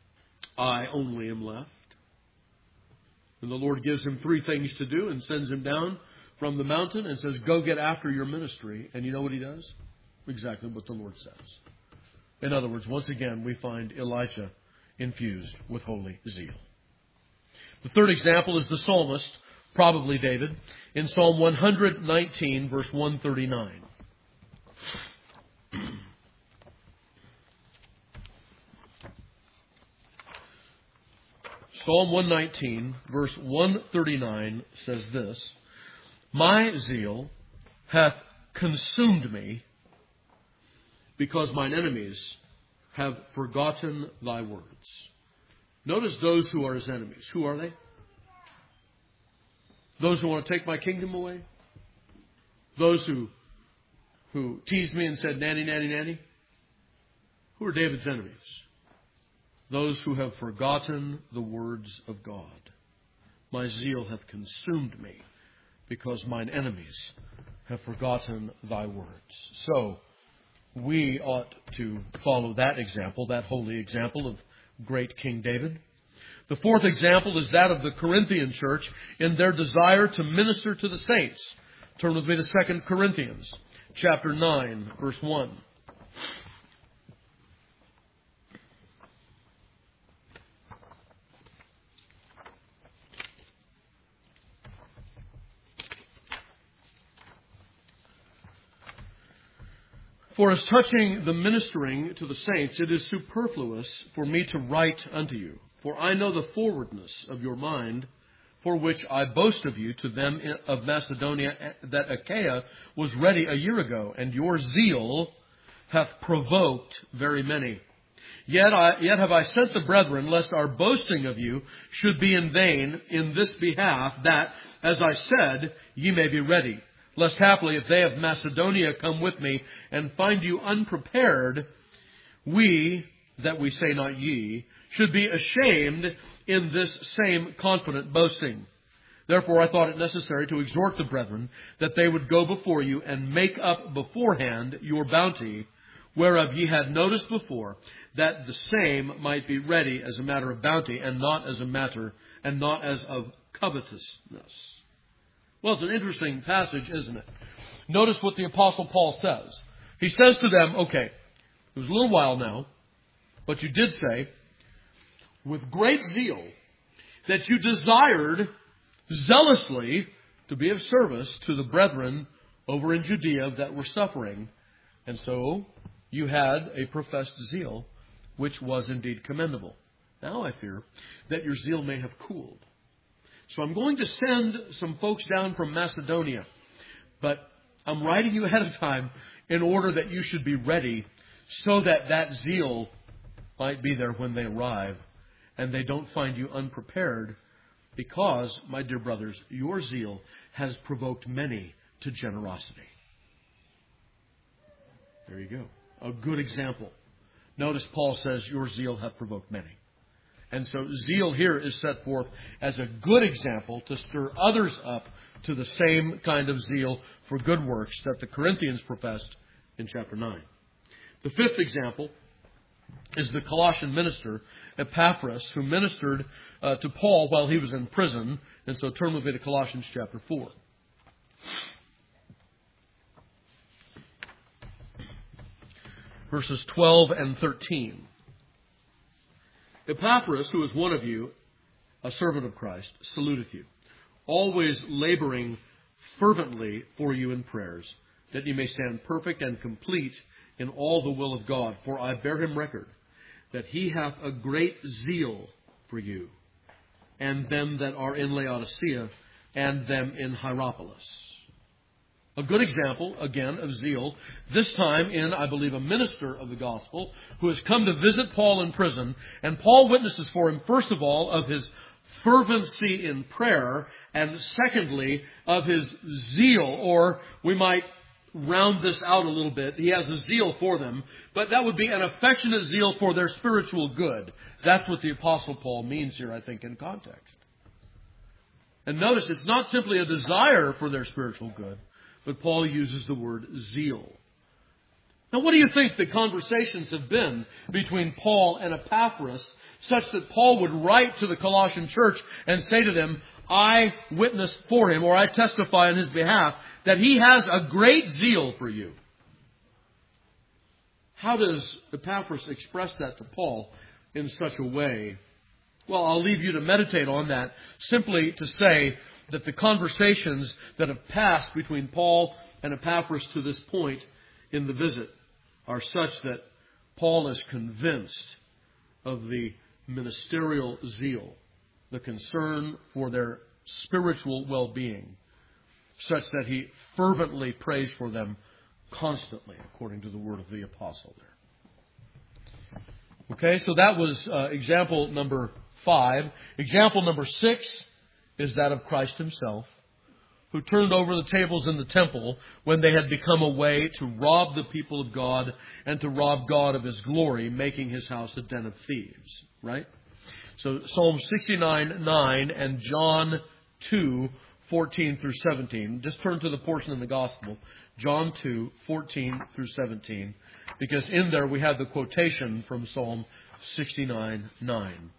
I only am left. And the Lord gives him three things to do and sends him down from the mountain and says, Go get after your ministry. And you know what he does? Exactly what the Lord says. In other words, once again, we find Elijah infused with holy zeal. The third example is the psalmist, probably David, in Psalm one nineteen, verse one thirty-nine. Psalm one nineteen, verse one thirty-nine says this, My zeal hath consumed me, because mine enemies have forgotten thy words. Notice those who are his enemies. Who are they? Those who want to take my kingdom away? Those who, who teased me and said, nanny, nanny, nanny? Who are David's enemies? Those who have forgotten the words of God. My zeal hath consumed me, because mine enemies have forgotten thy words. So, we ought to follow that example, that holy example of great King David. The fourth example is that of the Corinthian church in their desire to minister to the saints. Turn with me to Second Corinthians chapter nine, verse one. For as touching the ministering to the saints, it is superfluous for me to write unto you. For I know the forwardness of your mind, for which I boast of you to them of Macedonia, that Achaia was ready a year ago, and your zeal hath provoked very many. Yet, I, yet have I sent the brethren, lest our boasting of you should be in vain in this behalf, that, as I said, ye may be ready. Lest haply, if they of Macedonia come with me and find you unprepared, we, that we say not ye, should be ashamed in this same confident boasting. Therefore I thought it necessary to exhort the brethren that they would go before you and make up beforehand your bounty, whereof ye had noticed before, that the same might be ready as a matter of bounty, and not as a matter, and not as of covetousness. Well, it's an interesting passage, isn't it? Notice what the Apostle Paul says. He says to them, okay, it was a little while now, but you did say, with great zeal, that you desired zealously to be of service to the brethren over in Judea that were suffering. And so you had a professed zeal, which was indeed commendable. Now I fear that your zeal may have cooled. So I'm going to send some folks down from Macedonia, but I'm writing you ahead of time in order that you should be ready so that that zeal might be there when they arrive and they don't find you unprepared, because, my dear brothers, your zeal has provoked many to generosity. There you go. A good example. Notice Paul says, your zeal hath provoked many. And so zeal here is set forth as a good example to stir others up to the same kind of zeal for good works that the Corinthians professed in chapter nine. The fifth example is the Colossian minister, Epaphras, who ministered uh, to Paul while he was in prison. And so turn with me to Colossians chapter four. Verses twelve and thirteen. Epaphras, who is one of you, a servant of Christ, saluteth you, always laboring fervently for you in prayers, that ye may stand perfect and complete in all the will of God. For I bear him record that he hath a great zeal for you, and them that are in Laodicea, and them in Hierapolis. A good example, again, of zeal, this time in, I believe, a minister of the gospel who has come to visit Paul in prison. And Paul witnesses for him, first of all, of his fervency in prayer, and secondly, of his zeal, or we might round this out a little bit. He has a zeal for them, but that would be an affectionate zeal for their spiritual good. That's what the Apostle Paul means here, I think, in context. And notice, it's not simply a desire for their spiritual good, but Paul uses the word zeal. Now, what do you think the conversations have been between Paul and Epaphras, such that Paul would write to the Colossian church and say to them, I witness for him, or I testify on his behalf, that he has a great zeal for you? How does Epaphras express that to Paul in such a way? Well, I'll leave you to meditate on that, simply to say that the conversations that have passed between Paul and Epaphras to this point in the visit are such that Paul is convinced of the ministerial zeal, the concern for their spiritual well-being, such that he fervently prays for them constantly, according to the word of the apostle there. Okay, so that was uh, example number five. Example number six is that of Christ himself, who turned over the tables in the temple when they had become a way to rob the people of God and to rob God of his glory, making his house a den of thieves. Right? So Psalm sixty-nine nine and John two fourteen through seventeen. Just turn to the portion in the Gospel, John two fourteen through seventeen, because in there we have the quotation from Psalm sixty-nine nine.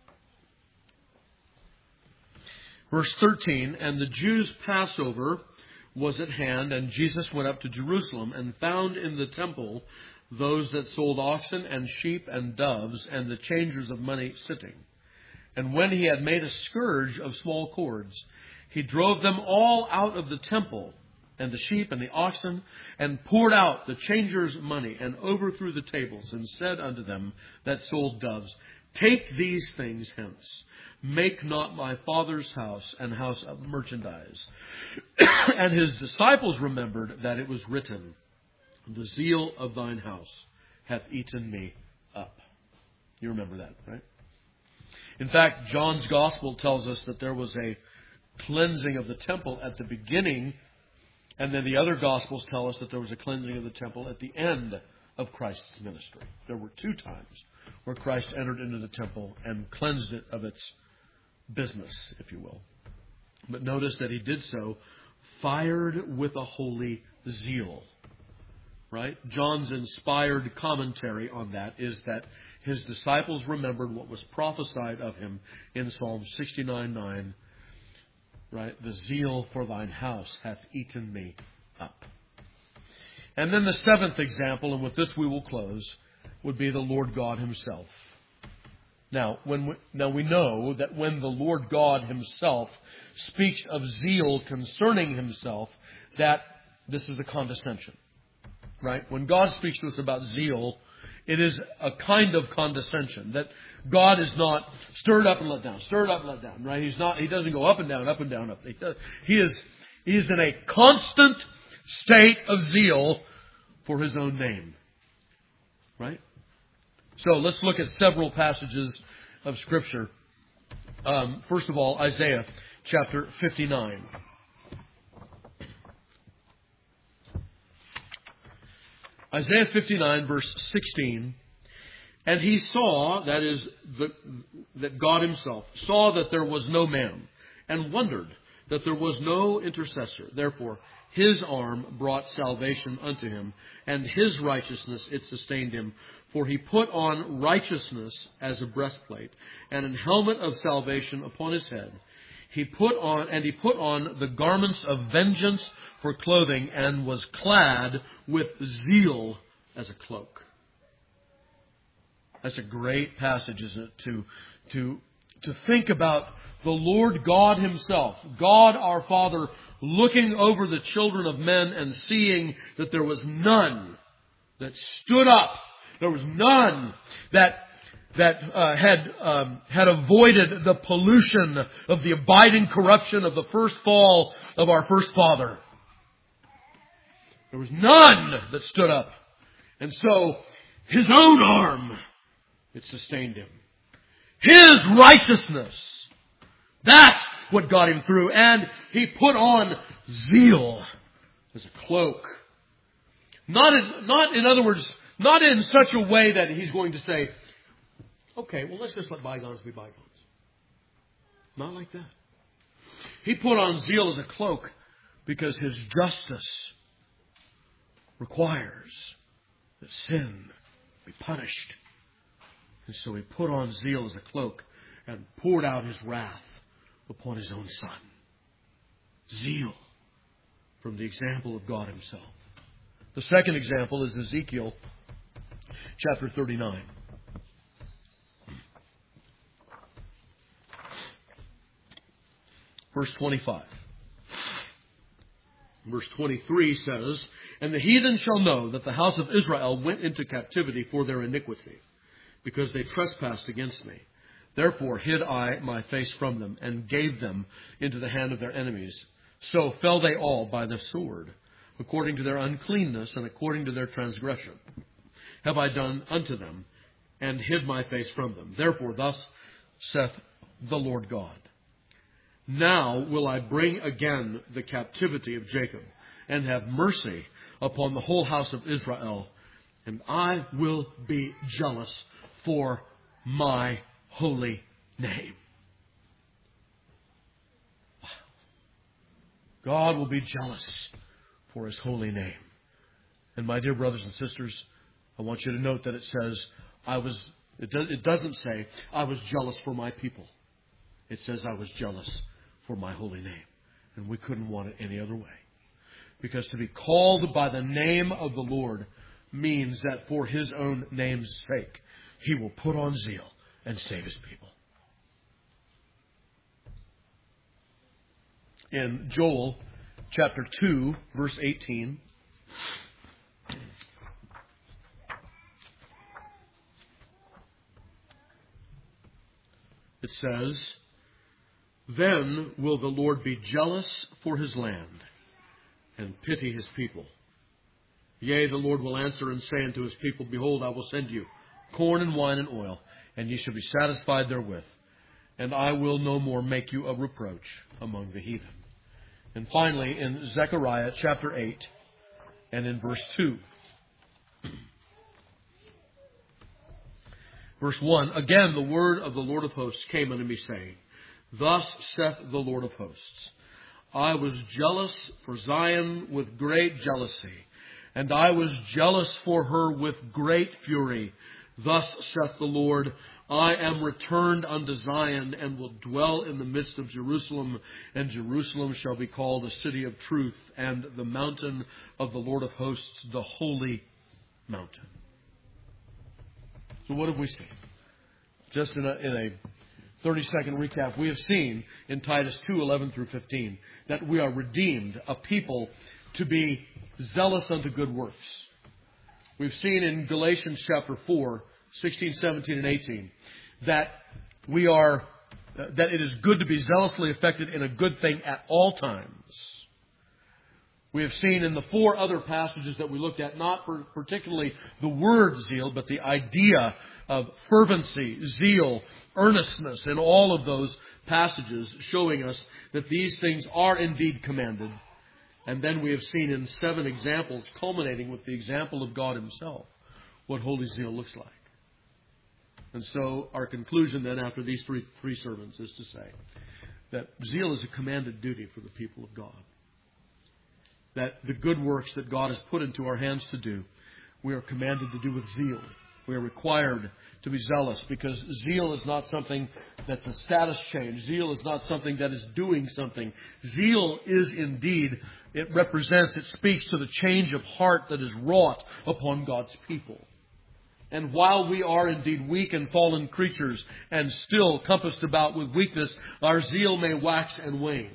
Verse thirteen, and the Jews' Passover was at hand, and Jesus went up to Jerusalem and found in the temple those that sold oxen and sheep and doves and the changers of money sitting. And when he had made a scourge of small cords, he drove them all out of the temple, and the sheep and the oxen, and poured out the changers' money, and overthrew the tables, and said unto them that sold doves, take these things hence. Make not my Father's house an house of merchandise. And his disciples remembered that it was written, the zeal of thine house hath eaten me up. You remember that, right? In fact, John's Gospel tells us that there was a cleansing of the temple at the beginning, and then the other Gospels tell us that there was a cleansing of the temple at the end of Christ's ministry. There were two times where Christ entered into the temple and cleansed it of its business, if you will. But notice that he did so fired with a holy zeal. right? John's inspired commentary on that is that his disciples remembered what was prophesied of him in Psalm sixty-nine nine, right? The zeal for thine house hath eaten me up. And then the seventh example, and with this we will close, would be the Lord God Himself. Now, when we, now we know that when the Lord God Himself speaks of zeal concerning Himself, that this is the condescension, right? When God speaks to us about zeal, it is a kind of condescension, that God is not stirred up and let down, stirred up and let down, right? He's not. He doesn't go up and down, up and down, up. He, does, he is. He is in a constant state of zeal for His own name, right? So let's look at several passages of Scripture. Um, first of all, Isaiah chapter fifty-nine. Isaiah fifty-nine, verse sixteen. And he saw, that is, the, that God Himself saw that there was no man, and wondered that there was no intercessor. Therefore, His arm brought salvation unto him, and His righteousness it sustained him. For He put on righteousness as a breastplate, and an helmet of salvation upon His head. He put on, and He put on the garments of vengeance for clothing, and was clad with zeal as a cloak. That's a great passage, isn't it? To, to, to think about the Lord God Himself, God our Father, looking over the children of men and seeing that there was none that stood up. There was none that that uh, had um, had avoided the pollution of the abiding corruption of the first fall of our first father. There was none that stood up. And so His own arm, it sustained him. His righteousness, that's what got him through. And He put on zeal as a cloak. Not in, not in other words, not in such a way that He's going to say, okay, well, let's just let bygones be bygones. Not like that. He put on zeal as a cloak because His justice requires that sin be punished. And so He put on zeal as a cloak and poured out His wrath upon His own Son. Zeal from the example of God Himself. The second example is Ezekiel chapter thirty-nine. Verse twenty-five. Verse twenty-three says, And the heathen shall know that the house of Israel went into captivity for their iniquity, because they trespassed against me. Therefore hid I my face from them, and gave them into the hand of their enemies. So fell they all by the sword, according to their uncleanness and according to their transgression have I done unto them, and hid my face from them. Therefore thus saith the Lord God, Now will I bring again the captivity of Jacob, and have mercy upon the whole house of Israel, and I will be jealous for my holy name. Wow. God will be jealous for His holy name. And my dear brothers and sisters, I want you to note that it says, I was, it, do, it doesn't say, I was jealous for my people. It says, I was jealous for my holy name. And we couldn't want it any other way. Because to be called by the name of the Lord means that for His own name's sake, He will put on zeal and save His people. In Joel chapter two, verse eighteen, it says, Then will the Lord be jealous for His land, and pity His people. Yea, the Lord will answer and say unto His people, Behold, I will send you corn and wine and oil, and ye shall be satisfied therewith. And I will no more make you a reproach among the heathen. And finally, in Zechariah chapter eight, and in verse two. Verse one, Again the word of the Lord of hosts came unto me, saying, Thus saith the Lord of hosts, I was jealous for Zion with great jealousy, and I was jealous for her with great fury. Thus saith the Lord, I am returned unto Zion, and will dwell in the midst of Jerusalem, and Jerusalem shall be called a city of truth, and the mountain of the Lord of hosts, the holy mountain. So what have we seen? Just in a, in a thirty-second recap, we have seen in Titus two, eleven through fifteen, that we are redeemed, a people to be zealous unto good works. We've seen in Galatians chapter four, sixteen, seventeen, and eighteen, that we are, that it is good to be zealously affected in a good thing at all times. We have seen in the four other passages that we looked at, not for particularly the word zeal, but the idea of fervency, zeal, earnestness in all of those passages, showing us that these things are indeed commanded. And then we have seen in seven examples, culminating with the example of God Himself, what holy zeal looks like. And so our conclusion then after these three, three sermons is to say that zeal is a commanded duty for the people of God. That the good works that God has put into our hands to do, we are commanded to do with zeal. We are required to be zealous, because zeal is not something that's a status change. Zeal is not something that is doing something. Zeal is indeed, it represents, it speaks to the change of heart that is wrought upon God's people. And while we are indeed weak and fallen creatures, and still compassed about with weakness, our zeal may wax and wane.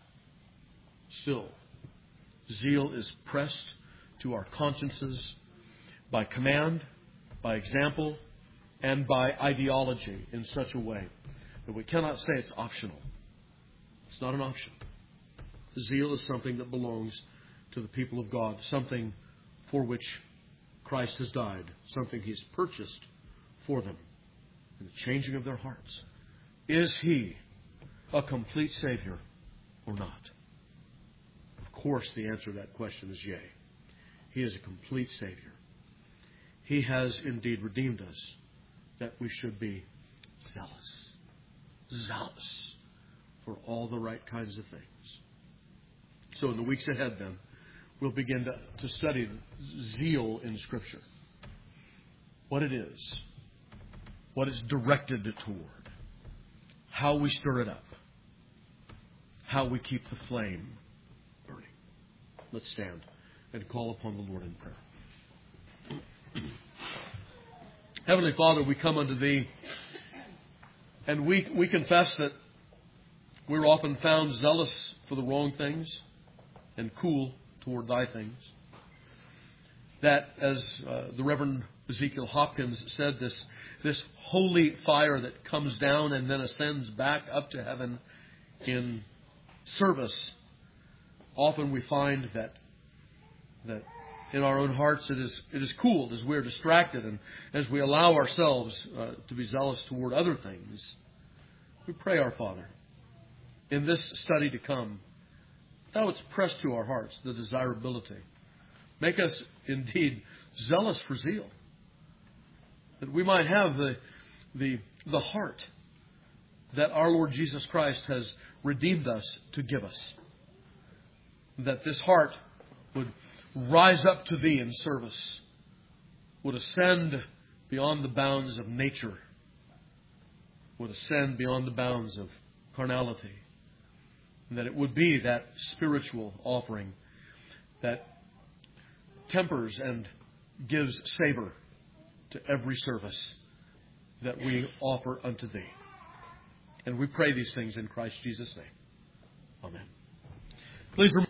Still, zeal is pressed to our consciences by command, by example, and by ideology in such a way that we cannot say it's optional. It's not an option. Zeal is something that belongs to the people of God, something for which Christ has died, something He's purchased for them in the changing of their hearts. Is He a complete Savior or not? Of course, the answer to that question is yea. He is a complete Savior. He has indeed redeemed us, that we should be zealous. Zealous for all the right kinds of things. So in the weeks ahead then, we'll begin to, to study zeal in Scripture. What it is. What it's directed toward. How we stir it up. How we keep the flame burning. Let's stand and call upon the Lord in prayer. Heavenly Father, we come unto Thee, and we, we confess that we're often found zealous for the wrong things and cool toward Thy things. That, as uh, the Reverend Ezekiel Hopkins said, this, this holy fire that comes down and then ascends back up to heaven in service, often we find that that in our own hearts it is it is cooled as we're distracted and as we allow ourselves uh, to be zealous toward other things. We pray, our Father, in this study to come, Thou wouldst press to our hearts the desirability. Make us indeed zealous for zeal, that we might have the the the heart that our Lord Jesus Christ has redeemed us to give us. That this heart would rise up to Thee in service, would ascend beyond the bounds of nature, would ascend beyond the bounds of carnality, and that it would be that spiritual offering that tempers and gives savor to every service that we offer unto Thee. And we pray these things in Christ Jesus' name. Amen. Please remember